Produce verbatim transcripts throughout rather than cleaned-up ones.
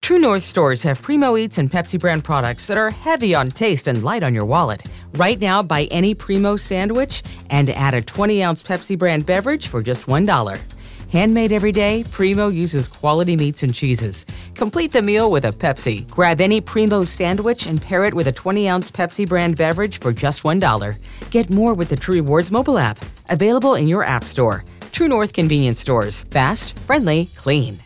True North stores have Primo Eats and Pepsi brand products that are heavy on taste and light on your wallet. Right now, buy any Primo sandwich and add a twenty-ounce Pepsi brand beverage for just one dollar. Handmade every day, Primo uses quality meats and cheeses. Complete the meal with a Pepsi. Grab any Primo sandwich and pair it with a twenty-ounce Pepsi brand beverage for just one dollar. Get more with the True Rewards mobile app. Available in your app store. True North Convenience Stores. Fast, friendly, clean.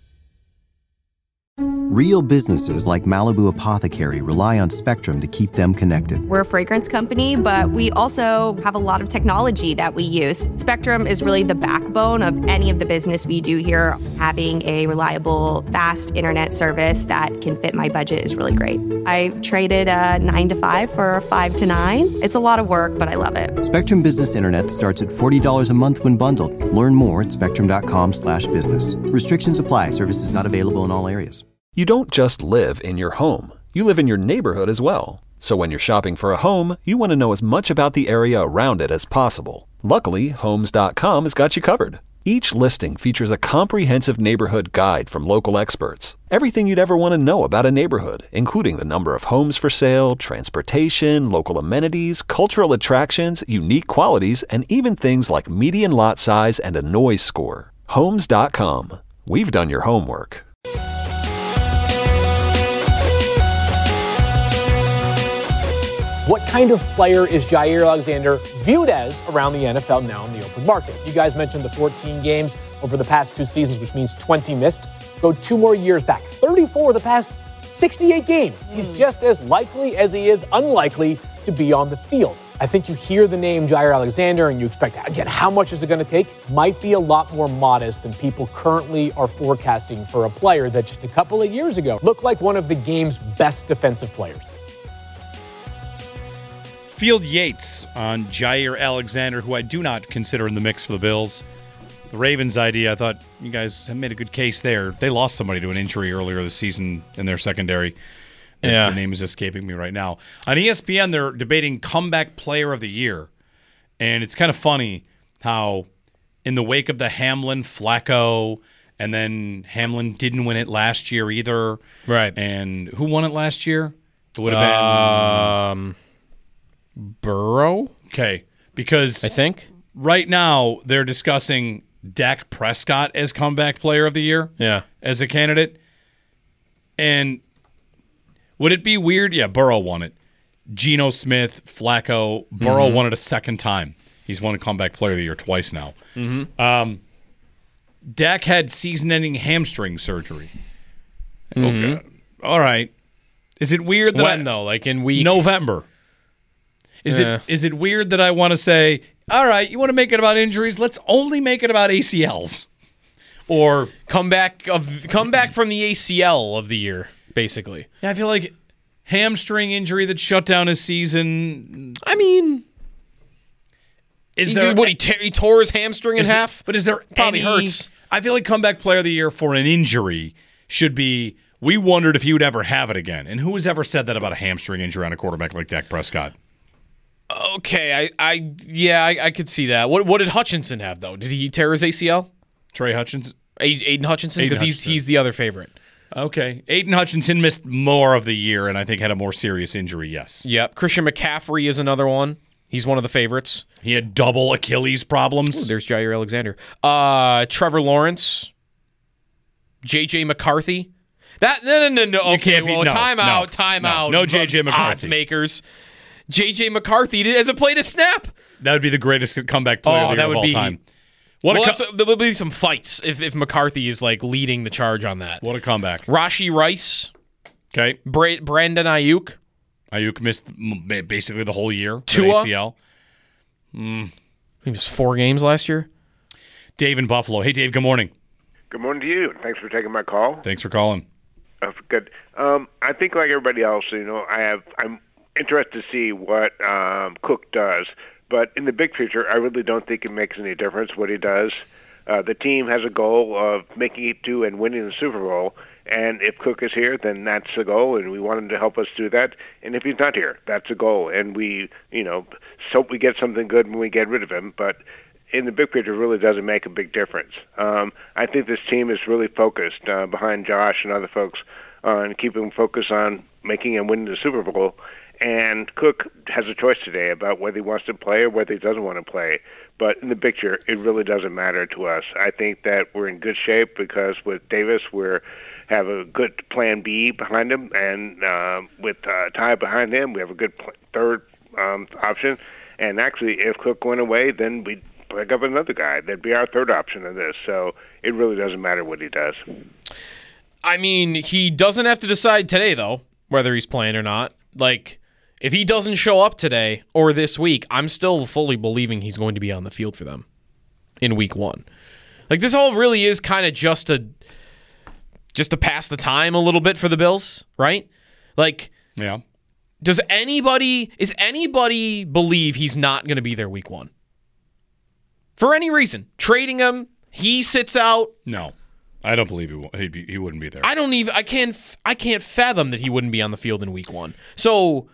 Real businesses like Malibu Apothecary rely on Spectrum to keep them connected. We're a fragrance company, but we also have a lot of technology that we use. Spectrum is really the backbone of any of the business we do here. Having a reliable, fast internet service that can fit my budget is really great. I traded a nine to five for a five to nine. It's a lot of work, but I love it. Spectrum Business Internet starts at forty dollars a month when bundled. Learn more at spectrum.com slash business. Restrictions apply. Services not available in all areas. You don't just live in your home. You live in your neighborhood as well. So when you're shopping for a home, you want to know as much about the area around it as possible. Luckily, Homes dot com has got you covered. Each listing features a comprehensive neighborhood guide from local experts. Everything you'd ever want to know about a neighborhood, including the number of homes for sale, transportation, local amenities, cultural attractions, unique qualities, and even things like median lot size and a noise score. Homes dot com. We've done your homework. What kind of player is Jair Alexander viewed as around the N F L now in the open market? You guys mentioned the fourteen games over the past two seasons, which means twenty missed. Go two more years back, thirty-four of the past sixty-eight games. Mm. He's just as likely as he is unlikely to be on the field. I think you hear the name Jair Alexander and you expect, again, how much is it going to take? Might be a lot more modest than people currently are forecasting for a player that just a couple of years ago looked like one of the game's best defensive players. Field Yates on Jair Alexander, who I do not consider in the mix for the Bills. The Ravens' idea, I thought you guys have made a good case there. They lost somebody to an injury earlier this season in their secondary. Yeah. The name is escaping me right now. On E S P N, they're debating comeback player of the year. And it's kind of funny how in the wake of the Hamlin, Flacco, and then Hamlin didn't win it last year either. Right. And who won it last year? It would have been... Um... Burrow? Okay, because I think right now they're discussing Dak Prescott as comeback player of the year. Yeah. As a candidate. And would it be weird? Yeah, Burrow won it. Geno Smith, Flacco, Burrow mm-hmm. won it a second time. He's won a comeback player of the year twice now. Mm-hmm. Um, Dak had season-ending hamstring surgery. Mm-hmm. Okay. All right. Is it weird that when I, though? Like in week November. Is Yeah. it is it weird that I want to say, all right, you want to make it about injuries? Let's only make it about A C Ls. Or comeback of comeback from the A C L of the year, basically. Yeah, I feel like hamstring injury that shut down his season. I mean, is he, there what he, te- he tore his hamstring in there, half? But is there probably any, hurts? I feel like comeback player of the year for an injury should be. We wondered if he would ever have it again. And who has ever said that about a hamstring injury on a quarterback like Dak Prescott? Okay, I, I yeah, I, I could see that. What what did Hutchinson have though? Did he tear his A C L? Trey Hutchinson, A- Aiden Hutchinson, because he's he's the other favorite. Okay, Aiden Hutchinson missed more of the year, and I think had a more serious injury. Yes. Yep. Christian McCaffrey is another one. He's one of the favorites. He had double Achilles problems. Ooh, there's Jair Alexander. Uh, Trevor Lawrence, J J McCarthy. That no no no no. You Okay, can't be- well, no, time no, out, time no, out. no J J McCarthy. Odds makers. J J McCarthy hasn't played a snap. That would be the greatest comeback player oh, of the that year would of all be, time. What well, a co- also, there will be some fights if, if McCarthy is like leading the charge on that. What a comeback. Rashi Rice. Okay. Bra- Brandon Ayuk. Ayuk missed basically the whole year. Tua. A C L. Mm. He missed four games last year. Dave in Buffalo. Hey, Dave, good morning. Good morning to you. Thanks for taking my call. Thanks for calling. Uh, good. Um, I think like everybody else, you know, I have, I'm interested to see what um, Cook does. But in the big picture, I really don't think it makes any difference what he does. Uh, the team has a goal of making it to and winning the Super Bowl. And if Cook is here, then that's the goal, and we want him to help us do that. And if he's not here, that's a goal. And we, you know, hope we get something good when we get rid of him. But in the big picture, it really doesn't make a big difference. Um, I think this team is really focused uh, behind Josh and other folks uh, and keep him focused on making and winning the Super Bowl. And Cook has a choice today about whether he wants to play or whether he doesn't want to play. But in the picture, it really doesn't matter to us. I think that we're in good shape because with Davis, we're have a good plan B behind him, and uh, with uh, Ty behind him, we have a good pl- third um, option. And actually, if Cook went away, then we'd pick up another guy. That'd be our third option in this. So it really doesn't matter what he does. I mean, he doesn't have to decide today, though, whether he's playing or not. Like, if he doesn't show up today or this week, I'm still fully believing he's going to be on the field for them in week one. Like, this all really is kind of just a just to pass the time a little bit for the Bills, right? Like, yeah. Does anybody, is anybody believe he's not going to be there week one? For any reason. Trading him, he sits out. No. I don't believe he w- he'd be, he wouldn't be there. I don't even, I can't, I can't fathom that he wouldn't be on the field in week one. So,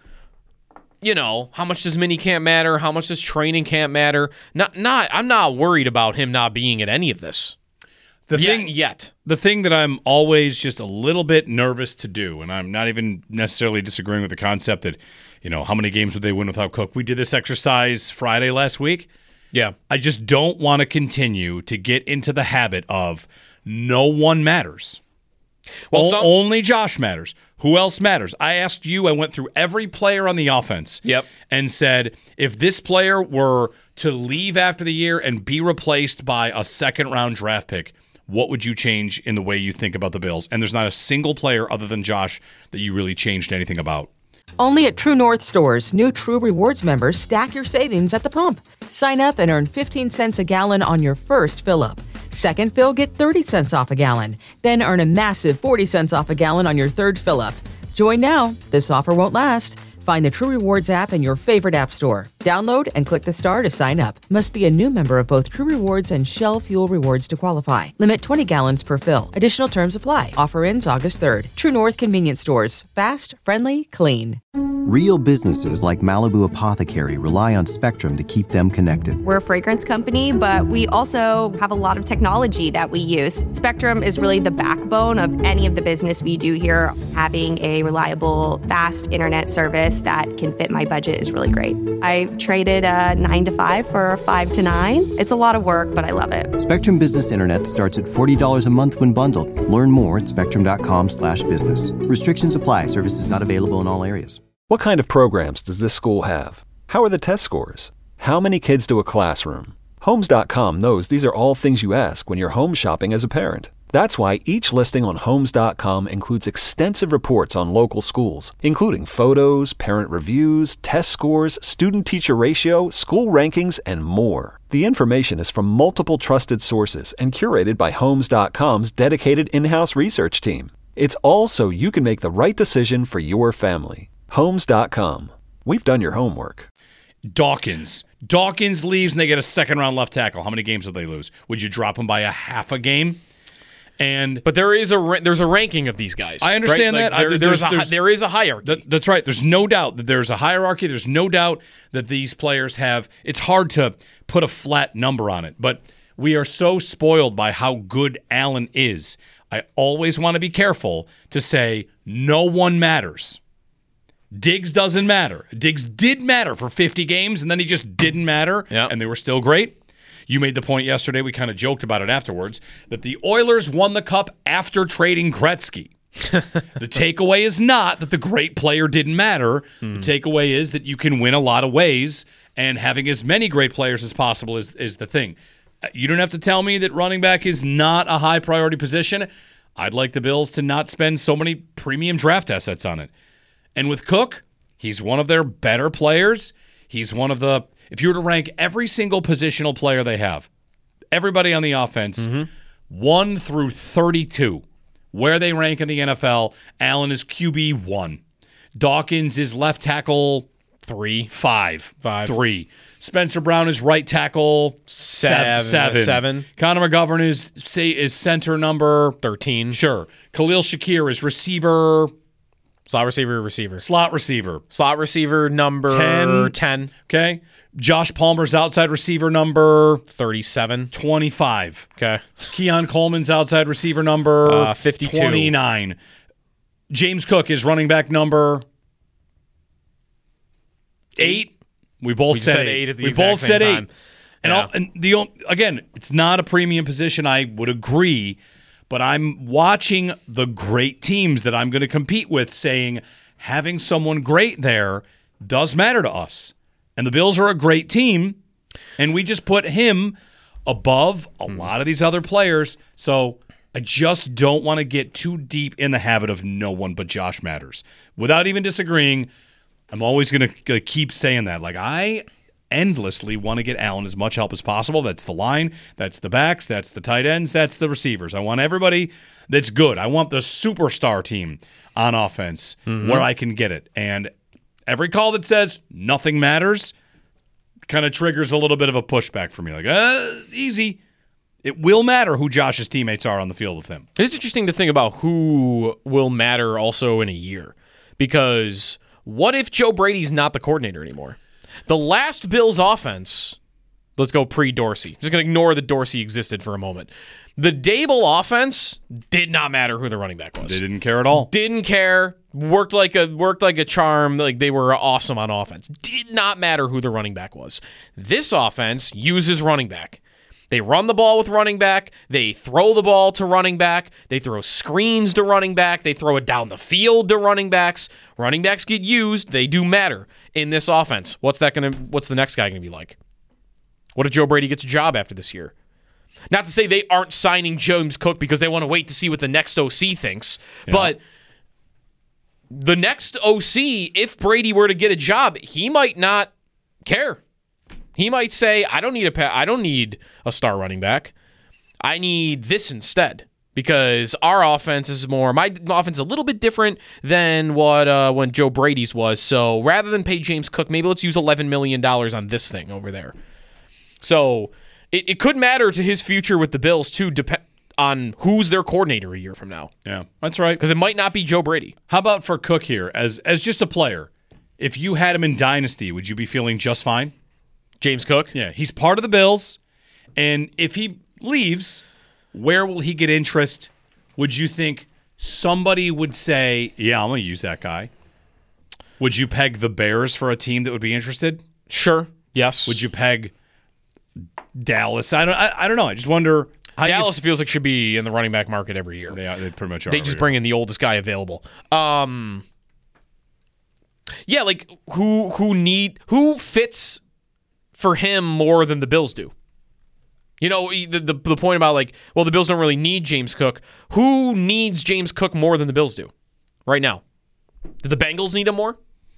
you know, how much does mini camp matter? How much does training camp matter? Not, not, I'm not worried about him not being at any of this. The yet, thing, yet. The thing that I'm always just a little bit nervous to do, and I'm not even necessarily disagreeing with the concept that, you know, how many games would they win without Cook? We did this exercise Friday last week. Yeah. I just don't want to continue to get into the habit of no one matters. Well, o- some- only Josh matters. Who else matters? I asked you, I went through every player on the offense yep. and said, if this player were to leave after the year and be replaced by a second-round draft pick, what would you change in the way you think about the Bills? And there's not a single player other than Josh that you really changed anything about. Only at True North stores, new True Rewards members stack your savings at the pump. Sign up and earn fifteen cents a gallon on your first fill-up. Second fill, get thirty cents off a gallon. Then earn a massive forty cents off a gallon on your third fill-up. Join now. This offer won't last. Find the True Rewards app in your favorite app store. Download and click the star to sign up. Must be a new member of both True Rewards and Shell Fuel Rewards to qualify. Limit twenty gallons per fill. Additional terms apply. Offer ends August third. True North Convenience Stores. Fast, friendly, clean. Real businesses like Malibu Apothecary rely on Spectrum to keep them connected. We're a fragrance company, but we also have a lot of technology that we use. Spectrum is really the backbone of any of the business we do here. Having a reliable, fast internet service that can fit my budget is really great. I traded a nine to five for a five to nine. It's a lot of work, but I love it. Spectrum Business Internet starts at forty dollars a month when bundled. Learn more at spectrum.com slash business. Restrictions apply. Services not available in all areas. What kind of programs does this school have? How are the test scores? How many kids to a classroom? Homes dot com knows these are all things you ask when you're home shopping as a parent. That's why each listing on Homes dot com includes extensive reports on local schools, including photos, parent reviews, test scores, student-teacher ratio, school rankings, and more. The information is from multiple trusted sources and curated by Homes dot com's dedicated in-house research team. It's all so you can make the right decision for your family. Homes dot com. We've done your homework. Dawkins. Dawkins leaves and they get a second-round left tackle. How many games did they lose? Would you drop them by a half a game? And but there is a ra- there's a ranking of these guys. I understand right? that. Like there, I, there's, there's, a, there's, there is a hierarchy. That, that's right. There's no doubt that there's a hierarchy. There's no doubt that these players have. It's hard to put a flat number on it, but we are so spoiled by how good Allen is. I always want to be careful to say no one matters. Diggs doesn't matter. Diggs did matter for fifty games, and then he just didn't matter, yep. and they were still great. You made the point yesterday, we kind of joked about it afterwards, that the Oilers won the cup after trading Gretzky. The takeaway is not that the great player didn't matter. Mm. The takeaway is that you can win a lot of ways, and having as many great players as possible is, is the thing. You don't have to tell me that running back is not a high priority position. I'd like the Bills to not spend so many premium draft assets on it. And with Cook, he's one of their better players. He's one of the, if you were to rank every single positional player they have, everybody on the offense, mm-hmm. one through thirty-two, where they rank in the N F L, Allen is Q B one. Dawkins is left tackle three, five, five. three. Spencer Brown is right tackle seven. Seven. seven. Connor McGovern is say is center number thirteen. Sure. Khalil Shakir is receiver. Slot receiver, receiver. Slot receiver. Slot receiver number ten. ten. Okay. Josh Palmer's outside receiver number thirty-seven. twenty-five. Okay. Keon Coleman's outside receiver number uh, fifty-two. twenty-nine. James Cook is running back number eight. We both We said, said eight. eight at the we exact both same said time. eight. And, Yeah. I'll, and the on- again, it's not a premium position. I would agree, but I'm watching the great teams that I'm going to compete with, saying having someone great there does matter to us. And the Bills are a great team, and we just put him above a lot of these other players. So I just don't want to get too deep in the habit of no one but Josh matters. Without even disagreeing, I'm always going to keep saying that. Like, I endlessly want to get Allen as much help as possible. That's the line. That's the backs. That's the tight ends. That's the receivers. I want everybody that's good. I want the superstar team on offense mm-hmm. where I can get it. And every call that says nothing matters kind of triggers a little bit of a pushback for me. Like, uh, easy. It will matter who Josh's teammates are on the field with him. It's interesting to think about who will matter also in a year. Because what if Joe Brady's not the coordinator anymore? The last Bills offense, let's go pre-Dorsey. Just going to ignore that Dorsey existed for a moment. The Dable offense did not matter who the running back was. They didn't care at all. Didn't care. Worked like a worked like a charm. Like they were awesome on offense. Did not matter who the running back was. This offense uses running back. They run the ball with running back. They throw the ball to running back. They throw screens to running back. They throw it down the field to running backs. Running backs get used. They do matter in this offense. What's that going to? What's the next guy going to be like? What if Joe Brady gets a job after this year? Not to say they aren't signing James Cook because they want to wait to see what the next O C thinks, yeah. but the next O C, if Brady were to get a job, he might not care. He might say, "I don't need a pa- I don't need a star running back. I need this instead because our offense is more my offense is a little bit different than what uh, when Joe Brady's was. So rather than pay James Cook, maybe let's use eleven million dollars on this thing over there." So it, it could matter to his future with the Bills too, dep- on who's their coordinator a year from now. Yeah, that's right. Because it might not be Joe Brady. How about for Cook here as as just a player? If you had him in Dynasty, would you be feeling just fine? James Cook? Yeah, he's part of the Bills, and if he leaves, where will he get interest? Would you think somebody would say, yeah, I'm going to use that guy? Would you peg the Bears for a team that would be interested? Sure, yes. Would you peg Dallas? I don't I, I don't know. I just wonder. How Dallas you, feels like should be in the running back market every year. They, are, they pretty much are. They just bring in the oldest guy available. Um, yeah, like who who need who fits for him more than the Bills do. You know, the, the the point about like, well, the Bills don't really need James Cook. Who needs James Cook more than the Bills do right now? Do the Bengals need him more?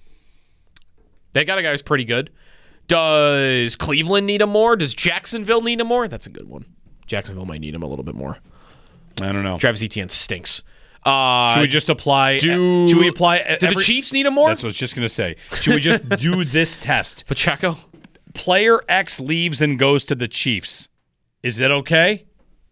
They got a guy who's pretty good. Does Cleveland need him more? Does Jacksonville need him more? That's a good one. Jacksonville might need him a little bit more. I don't know. Travis Etienne stinks. Uh, should we just apply? Do, should we apply? Do every, the Chiefs need him more? That's what I was just going to say. Should we just do this test? Pacheco? Player X leaves and goes to the Chiefs. Is that okay?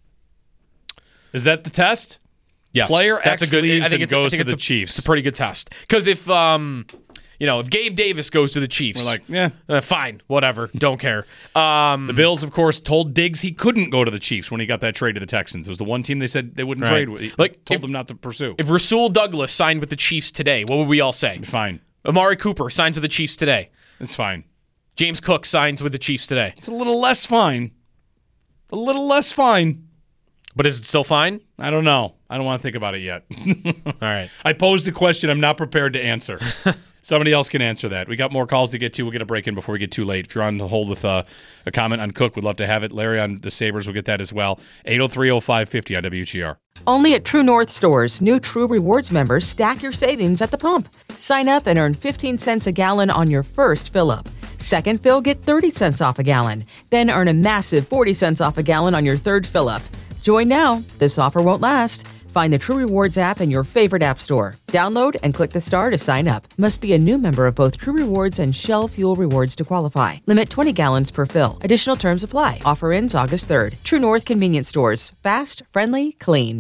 Is that the test? Yes. Player That's X a good, leaves I think and it's, goes I think to it's the a, Chiefs. It's a pretty good test. Because if, um, you know, if Gabe Davis goes to the Chiefs, we're like, yeah, uh, fine, whatever, don't care. Um, the Bills, of course, told Diggs he couldn't go to the Chiefs when he got that trade to the Texans. It was the one team they said they wouldn't right. trade with. Like, told if, them not to pursue. If Rasul Douglas signed with the Chiefs today, what would we all say? Fine. Amari Cooper signs with the Chiefs today. It's fine. James Cook signs with the Chiefs today. It's a little less fine. A little less fine. But is it still fine? I don't know. I don't want to think about it yet. All right. I posed a question I'm not prepared to answer. Somebody else can answer that. We got more calls to get to. We'll get a break in before we get too late. If you're on hold with uh, a comment on Cook, we'd love to have it. Larry on the Sabres will get that as well. eight oh three oh five fifty on W G R. Only at True North stores, new True Rewards members stack your savings at the pump. Sign up and earn fifteen cents a gallon on your first fill-up. Second fill, get thirty cents off a gallon. Then earn a massive forty cents off a gallon on your third fill-up. Join now. This offer won't last. Find the True Rewards app in your favorite app store. Download and click the star to sign up. Must be a new member of both True Rewards and Shell Fuel Rewards to qualify. Limit twenty gallons per fill. Additional terms apply. Offer ends August third. True North Convenience Stores. Fast, friendly, clean.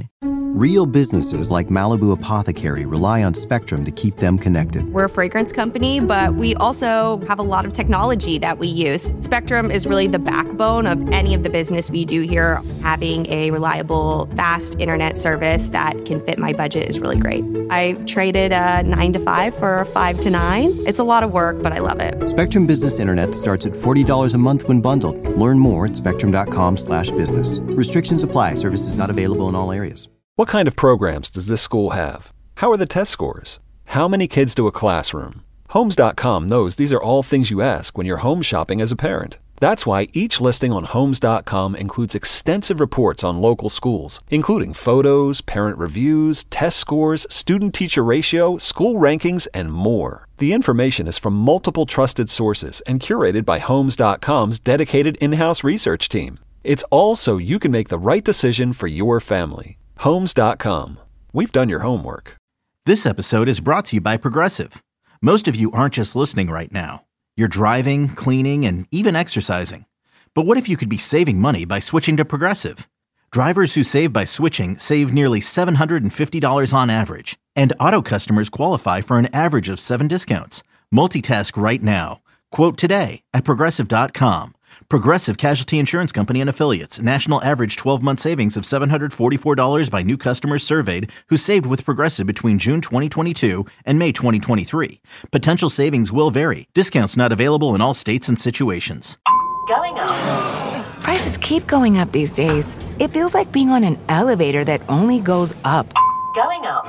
Real businesses like Malibu Apothecary rely on Spectrum to keep them connected. We're a fragrance company, but we also have a lot of technology that we use. Spectrum is really the backbone of any of the business we do here. Having a reliable, fast internet service that can fit my budget is really great. I traded a nine to five for a five to nine. It's a lot of work, but I love it. Spectrum Business Internet starts at forty dollars a month when bundled. Learn more at spectrum.com slash business. Restrictions apply. Services not available in all areas. What kind of programs does this school have? How are the test scores? How many kids do a classroom? Homes dot com knows these are all things you ask when you're home shopping as a parent. That's why each listing on Homes dot com includes extensive reports on local schools, including photos, parent reviews, test scores, student-teacher ratio, school rankings, and more. The information is from multiple trusted sources and curated by Homes dot com's dedicated in-house research team. It's all so you can make the right decision for your family. Homes dot com. We've done your homework. This episode is brought to you by Progressive. Most of you aren't just listening right now. You're driving, cleaning, and even exercising. But what if you could be saving money by switching to Progressive? Drivers who save by switching save nearly seven hundred fifty dollars on average. And auto customers qualify for an average of seven discounts. Multitask right now. Quote today at Progressive dot com. Progressive Casualty Insurance Company and Affiliates. National average twelve-month savings of seven hundred forty-four dollars by new customers surveyed who saved with Progressive between June twenty twenty-two and May twenty twenty-three. Potential savings will vary. Discounts not available in all states and situations. Going up. Prices keep going up these days. It feels like being on an elevator that only goes up. Going up.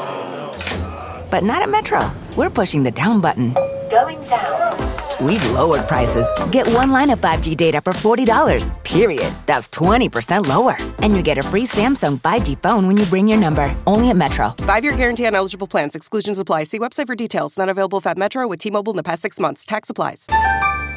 But not at Metro. We're pushing the down button. Going down. We've lowered prices. Get one line of five G data for forty dollars, period. That's twenty percent lower. And you get a free Samsung five G phone when you bring your number. Only at Metro. Five-year guarantee on eligible plans. Exclusions apply. See website for details. Not available if at Metro with T-Mobile in the past six months. Tax applies.